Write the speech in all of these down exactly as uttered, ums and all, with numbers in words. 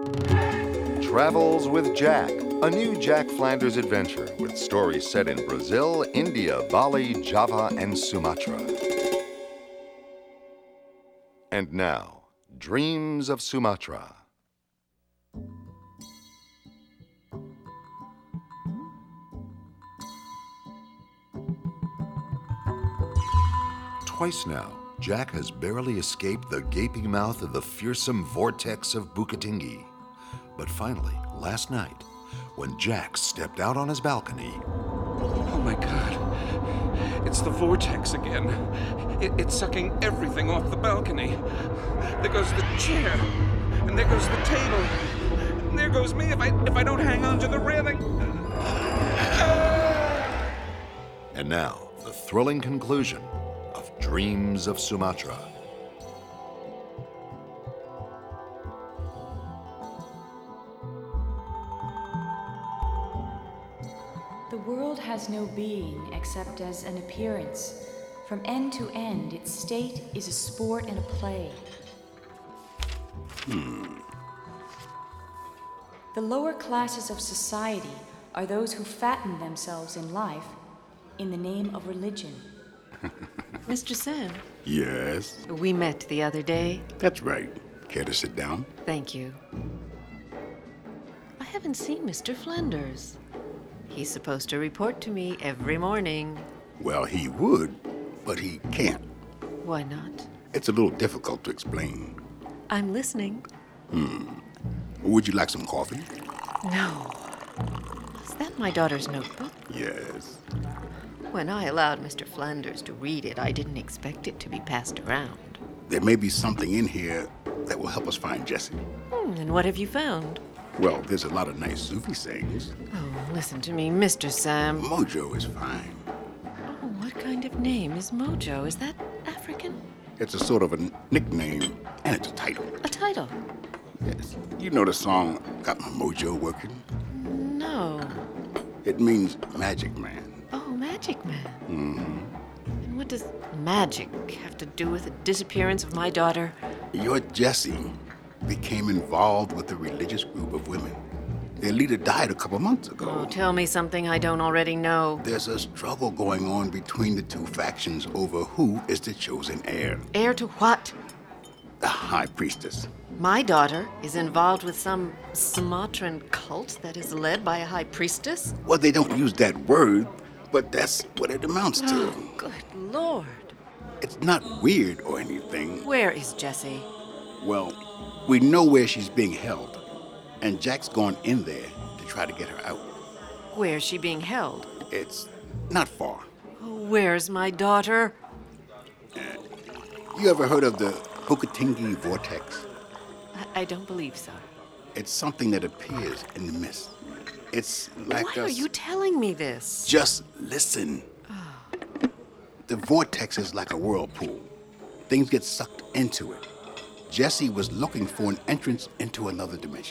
Travels with Jack, a new Jack Flanders adventure with stories set in Brazil, India, Bali, Java, and Sumatra. And now, Dreams of Sumatra. Twice now, Jack has barely escaped the gaping mouth of the fearsome vortex of Bukittinggi. But finally, last night, when Jack stepped out on his balcony... Oh my God. It's the vortex again. It, it's sucking everything off the balcony. There goes the chair. And there goes the table. And there goes me if I, if I don't hang on to the railing. And now, the thrilling conclusion of Dreams of Sumatra. The world has no being except as an appearance. From end to end, its state is a sport and a play. Hmm. The lower classes of society are those who fatten themselves in life in the name of religion. Mister Sam. Yes? We met the other day. That's right. Care to sit down? Thank you. I haven't seen Mister Flanders. He's supposed to report to me every morning. Well, he would, but he can't. Why not? It's a little difficult to explain. I'm listening. Hmm. Would you like some coffee? No. Is that my daughter's notebook? Yes. When I allowed Mister Flanders to read it, I didn't expect it to be passed around. There may be something in here that will help us find Jessie. Hmm, and what have you found? Well, there's a lot of nice Sufi sayings. Oh, listen to me, Mister Sam. Mojo is fine. Oh, what kind of name is Mojo? Is that African? It's a sort of a nickname, and it's a title. A title? Yes. You know the song, Got My Mojo Working? No. It means magic man. Oh, Magic Man. Mm-hmm. And what does magic have to do with the disappearance of my daughter? Your Jessie became involved with a religious group of women. Their leader died a couple months ago. Oh, tell me something I don't already know. There's a struggle going on between the two factions over who is the chosen heir. Heir to what? The High Priestess. My daughter is involved with some Sumatran cult that is led by a high priestess? Well, they don't use that word, but that's what it amounts to. Oh, good Lord. It's not weird or anything. Where is Jessie? Well, we know where she's being held, and Jack's gone in there to try to get her out. Where's she being held? It's not far. Oh, where's my daughter? Uh, you ever heard of the Bukittinggi vortex? I, I don't believe so. It's something that appears in the mist. It's like Why a... are you telling me this? Just listen. Oh. The vortex is like a whirlpool. Things get sucked into it. Jessie was looking for an entrance into another dimension.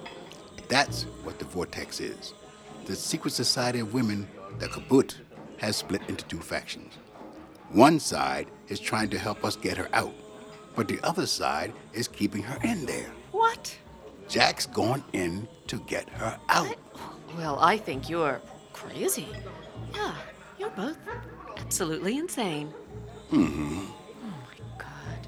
That's what the vortex is. The secret society of women, the Kabut, has split into two factions. One side is trying to help us get her out, but the other side is keeping her in there. What? Jack's gone in to get her out. I, well, I think you're crazy. Yeah, you're both absolutely insane. Mm-hmm. Oh, my God.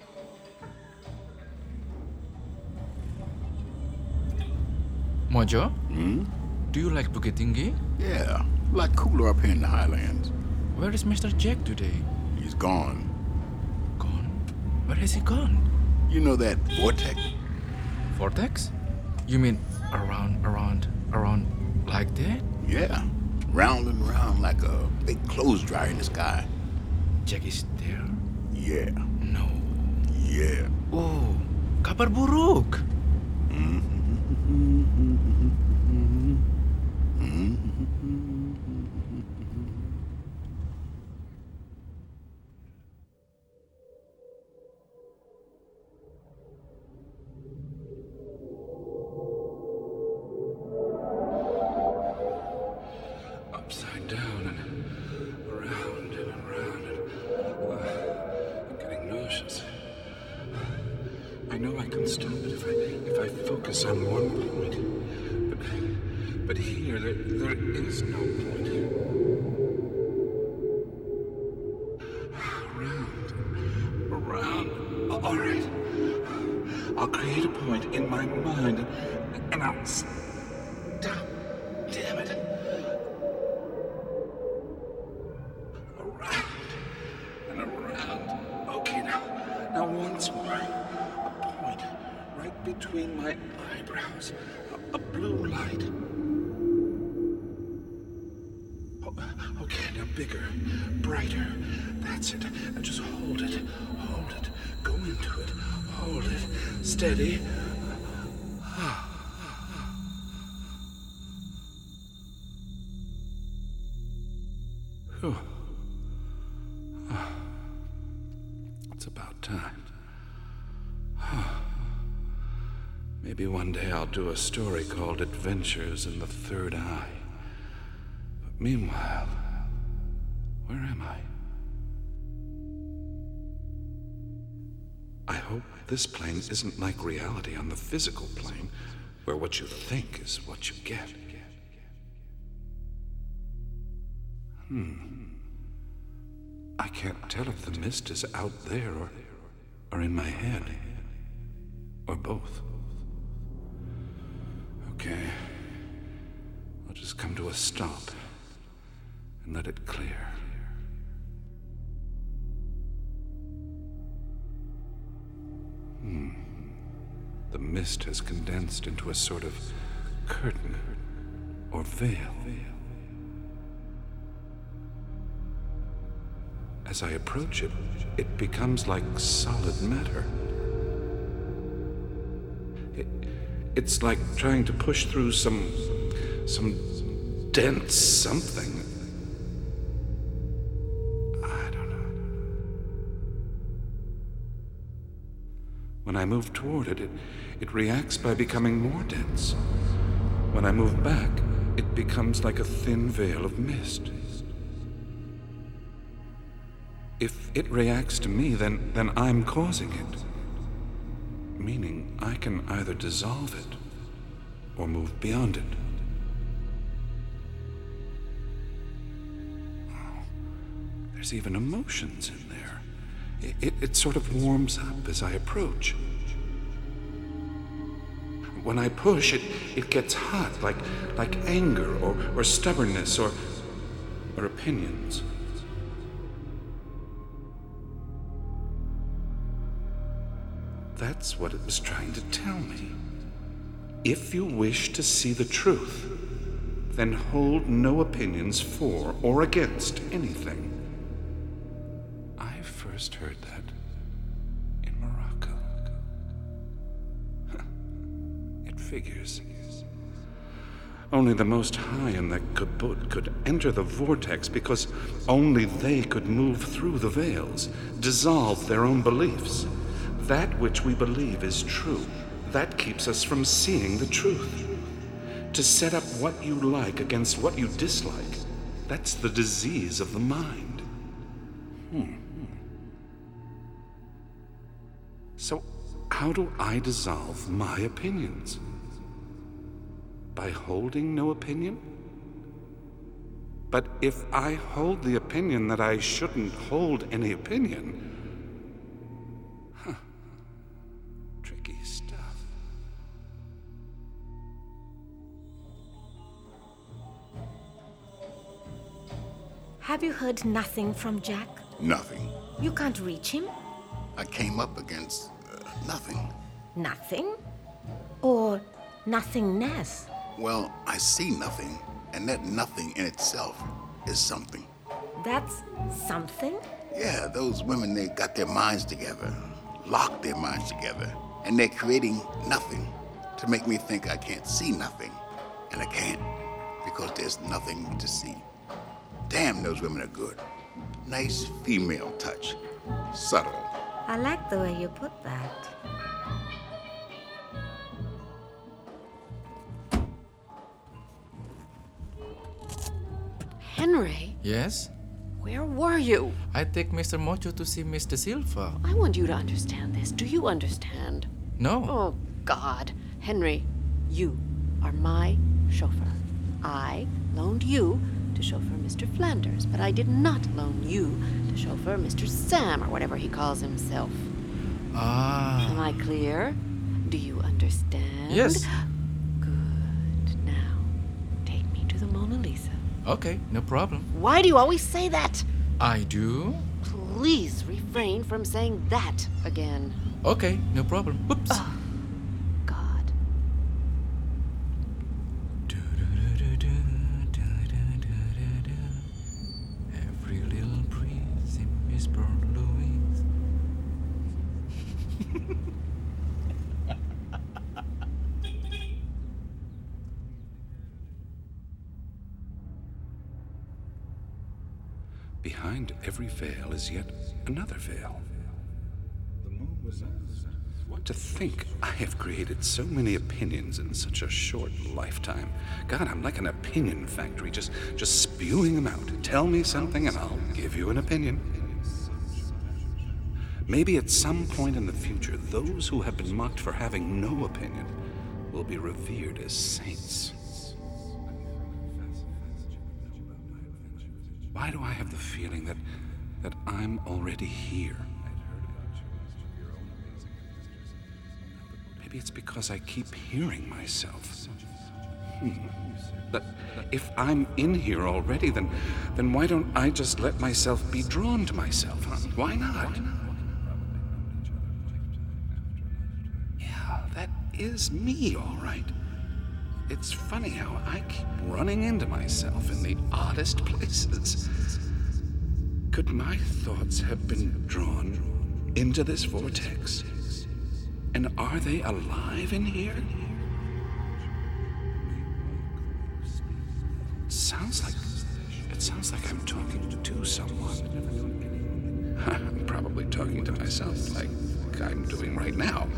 Mojo? Hmm? Do you like Bukittinggi? Yeah, like cooler up here in the highlands. Where is Mister Jack today? He's gone. Gone? Where has he gone? You know that vortex? Vortex? You mean around, around, around like that? Yeah, round and round like a big clothes dryer in the sky. Jack is there? Yeah. No. Yeah. Oh, kabar buruk. Upside down and around and around and uh, I'm getting nauseous. I know I can stop it if I if I focus on one point. But but here there there is no point. Around, around. All right. I'll create a point in my mind, and I'll stop. Damn it. Around and around. Okay, now, now once more. A point right between my eyebrows. A, a blue light. Oh, okay, now bigger, brighter. That's it. Now just hold it. Hold it. Go into it. Hold it. Steady. Whew. It's about time. Maybe one day I'll do a story called Adventures in the Third Eye. But meanwhile, where am I? I hope this plane isn't like reality on the physical plane, where what you think is what you get. Hmm. I can't tell if the mist is out there or, or in my head. Or both. Okay. I'll just come to a stop and let it clear. Hmm. The mist has condensed into a sort of curtain or veil. As I approach it, it becomes like solid matter. It, it's like trying to push through some, some dense something. I don't know. When I move toward it, it, it reacts by becoming more dense. When I move back, it becomes like a thin veil of mist. If it reacts to me, then, then I'm causing it. Meaning I can either dissolve it or move beyond it. Oh, there's even emotions in there. It, it, it sort of warms up as I approach. When I push, it, it gets hot, like, like anger or, or stubbornness or, or opinions. That's what it was trying to tell me. If you wish to see the truth, then hold no opinions for or against anything. I first heard that in Morocco. It figures. Only the Most High and the Qubut could enter the vortex because only they could move through the veils, dissolve their own beliefs. That which we believe is true, that keeps us from seeing the truth. To set up what you like against what you dislike, that's the disease of the mind. Hmm. So, how do I dissolve my opinions? By holding no opinion? But if I hold the opinion that I shouldn't hold any opinion, Have you heard nothing from Jack? Nothing. You can't reach him? I came up against uh, nothing. Nothing? Or nothingness? Well, I see nothing, and that nothing in itself is something. That's something? Yeah, those women, they got their minds together, locked their minds together, and they're creating nothing to make me think I can't see nothing. And I can't, because there's nothing to see. Damn, those women are good. Nice female touch. Subtle. I like the way you put that. Henry, Yes? where were you? I take Mister Mocho to see Mister Silva. I want you to understand this. Do you understand? No. Oh, God. Henry, you are my chauffeur. I loaned you to chauffeur Mister Flanders, but I did not loan you to chauffeur Mister Sam, or whatever he calls himself. Ah. Am I clear? Do you understand? Yes. Good. Now, take me to the Mona Lisa. Okay, no problem. Why do you always say that? I do? Please refrain from saying that again. Okay, no problem. Whoops. Oh, God. Every little breeze in Miss Port Louise. Behind every veil is yet another veil. To think I have created so many opinions in such a short lifetime. God, I'm like an opinion factory, just just spewing them out. Tell me something and I'll give you an opinion. Maybe at some point in the future, those who have been mocked for having no opinion will be revered as saints. Why do I have the feeling that that I'm already here? Maybe it's because I keep hearing myself. Hmm. But if I'm in here already, then then why don't I just let myself be drawn to myself? Huh? Why not? Yeah, that is me, all right. It's funny how I keep running into myself in the oddest places. Could my thoughts have been drawn into this vortex? And are they alive in here? It sounds like it sounds like I'm talking to someone. I'm probably talking to myself like I'm doing right now.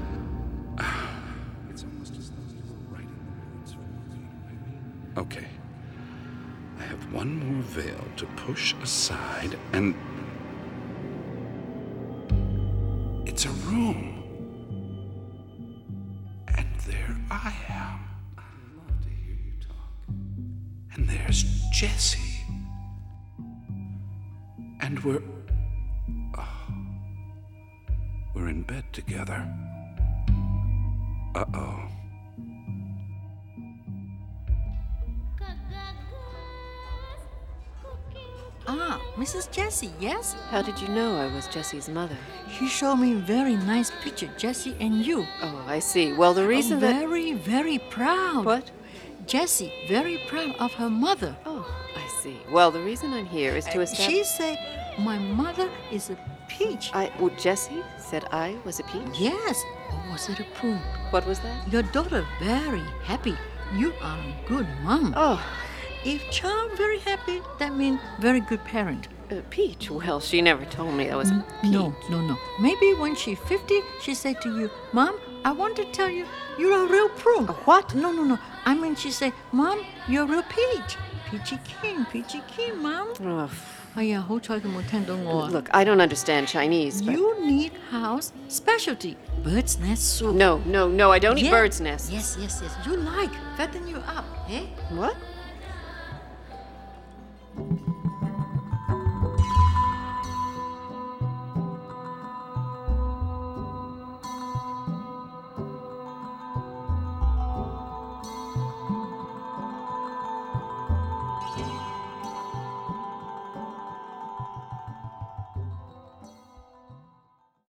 It's almost as though you're right in the words for me. Okay. I have one more veil to push aside, and it's a room. There I am. I'd love to hear you talk. And there's Jessie. And we're... Oh, we're in bed together. Uh-oh. Ah, Missus Jessie, yes? How did you know I was Jessie's mother? He showed me very nice picture, Jessie and you. Oh, I see. Well, the reason that... Very, very proud. What? Jessie, very proud of her mother. Oh, I see. Well, the reason I'm here is to establish... She said, my mother is a peach. I... Oh, Jessie said I was a peach? Yes. Or was it a prune? What was that? Your daughter very happy. You are a good mom. Oh. If child very happy, that means very good parent. Uh, peach? Well, she never told me that was a peach. No, no, no. Maybe when she's fifty, she said to you, Mom, I want to tell you, you're a real prune. A what? No, no, no. I mean, she said, Mom, you're a real peach. Peachy keen, peachy keen, Mom. Oh. 哎呀，好彩佢冇聽到我啊。 Look, I don't understand Chinese, but... You need house specialty. Bird's nest soup. No, no, no, I don't eat Yeah. bird's nests. Yes, yes, yes. You like. Fatten you up, eh? What?